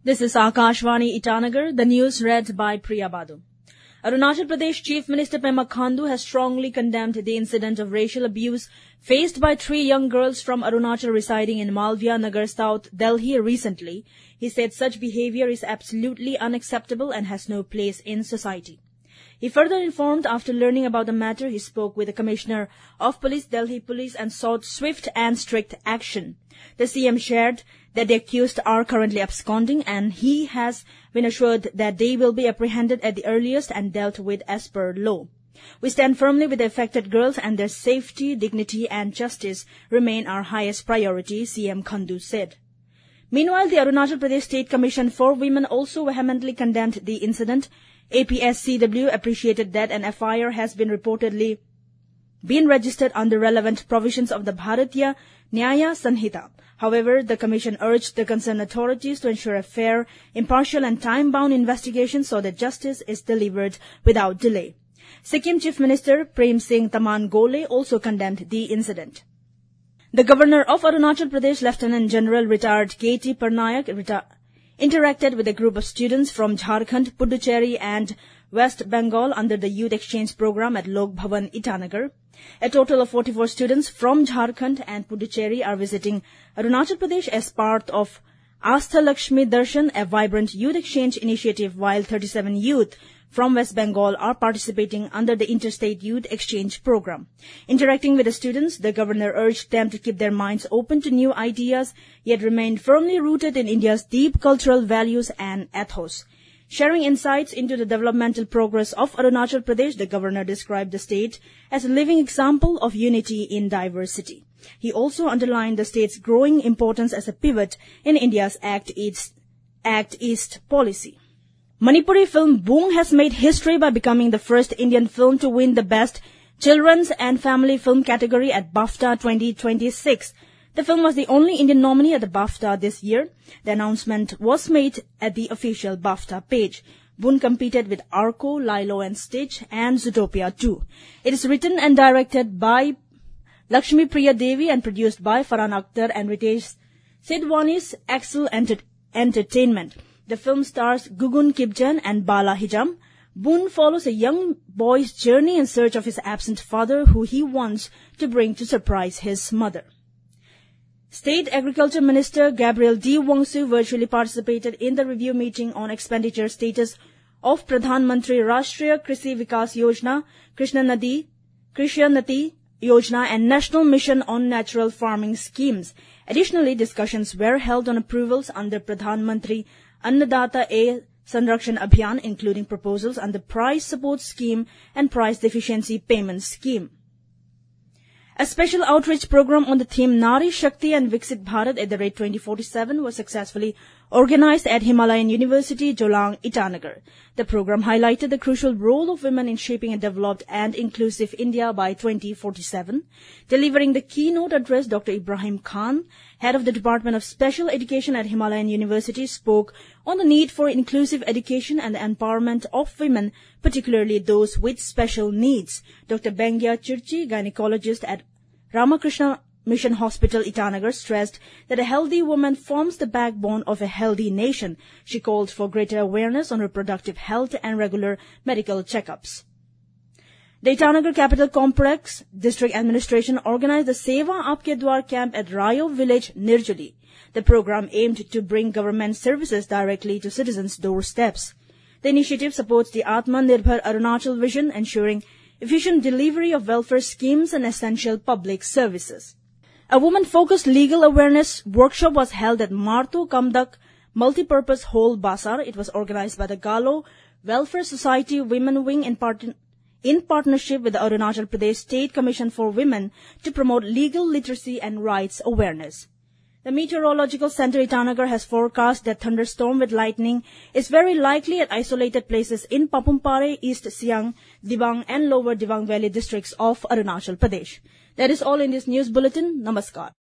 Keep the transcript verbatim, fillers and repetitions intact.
This is Akashvani Itanagar, the news read by Priya Badu. Arunachal Pradesh Chief Minister Pema Khandu has strongly condemned the incident of racial abuse faced by three young girls from Arunachal residing in Malviya Nagar, South Delhi recently. He said such behavior is absolutely unacceptable and has no place in society. He further informed after learning about the matter, he spoke with the Commissioner of Police, Delhi Police, and sought swift and strict action. The C M shared that the accused are currently absconding and he has been assured that they will be apprehended at the earliest and dealt with as per law. We stand firmly with the affected girls and their safety, dignity and justice remain our highest priority, C M Khandu said. Meanwhile, the Arunachal Pradesh State Commission for Women also vehemently condemned the incident. A P S C W appreciated that an F I R has been reportedly been registered under relevant provisions of the Bharatiya Nyaya Sanhita. However, the Commission urged the concerned authorities to ensure a fair, impartial and time-bound investigation so that justice is delivered without delay. Sikkim Chief Minister Prem Singh Taman Gole also condemned the incident. The Governor of Arunachal Pradesh, Lieutenant General retired K T Parnayak, reti- interacted with a group of students from Jharkhand, Puducherry and West Bengal under the Youth Exchange Program at Lok Bhavan, Itanagar. A total of forty-four students from Jharkhand and Puducherry are visiting Arunachal Pradesh as part of Astha Lakshmi Darshan, a vibrant youth exchange initiative, while thirty-seven youth from West Bengal are participating under the Interstate Youth Exchange Program. Interacting with the students, the Governor urged them to keep their minds open to new ideas, yet remain firmly rooted in India's deep cultural values and ethos. Sharing insights into the developmental progress of Arunachal Pradesh, the Governor described the state as a living example of unity in diversity. He also underlined the state's growing importance as a pivot in India's Act East, Act East policy. Manipuri film Boong has made history by becoming the first Indian film to win the Best Children's and Family Film category at BAFTA twenty twenty-six. The film was the only Indian nominee at the BAFTA this year. The announcement was made at the official BAFTA page. Boong competed with Arco, Lilo and Stitch and Zootopia two. It is written and directed by Lakshmi Priya Devi and produced by Farhan Akhtar and Ritesh Sidhwani's Excel Enter- Entertainment. The film stars Gugun Kibjan and Bala Hijam. Boong follows a young boy's journey in search of his absent father, who he wants to bring to surprise his mother. State Agriculture Minister Gabriel D. Wongsu virtually participated in the review meeting on expenditure status of Pradhan Mantri Rashtriya Krishi Vikas Yojana, Krishna Nadi, Krishnati Yojana and National Mission on Natural Farming Schemes. Additionally, discussions were held on approvals under Pradhan Mantri Annadata A Sanrakshan Abhiyan, including proposals on the Price Support Scheme and Price Deficiency Payment Scheme. A special outreach program on the theme Nari Shakti and Viksit Bharat at the rate twenty forty-seven was successfully organized at Himalayan University, Jolang, Itanagar. The program highlighted the crucial role of women in shaping a developed and inclusive India by twenty forty-seven. Delivering the keynote address, Doctor Ibrahim Khan, head of the Department of Special Education at Himalayan University, spoke on the need for inclusive education and the empowerment of women, particularly those with special needs. Doctor Bengya Chirchi, gynecologist at Ramakrishna Mission Hospital, Itanagar, stressed that a healthy woman forms the backbone of a healthy nation. She called for greater awareness on reproductive health and regular medical checkups. The Itanagar Capital Complex District Administration organized the Seva Aapke Dwar camp at Rayo Village, Nirjali. The program aimed to bring government services directly to citizens' doorsteps. The initiative supports the Atmanirbhar Arunachal vision, ensuring efficient delivery of welfare schemes and essential public services. A woman-focused legal awareness workshop was held at Marto Kamdak Multipurpose Hall, Basar. It was organized by the Galo Welfare Society Women Wing in, part- in partnership with the Arunachal Pradesh State Commission for Women to promote legal literacy and rights awareness. The Meteorological Center Itanagar has forecast that thunderstorm with lightning is very likely at isolated places in Papumpare, East Siang, Dibang and Lower Dibang Valley districts of Arunachal Pradesh. That is all in this news bulletin. Namaskar.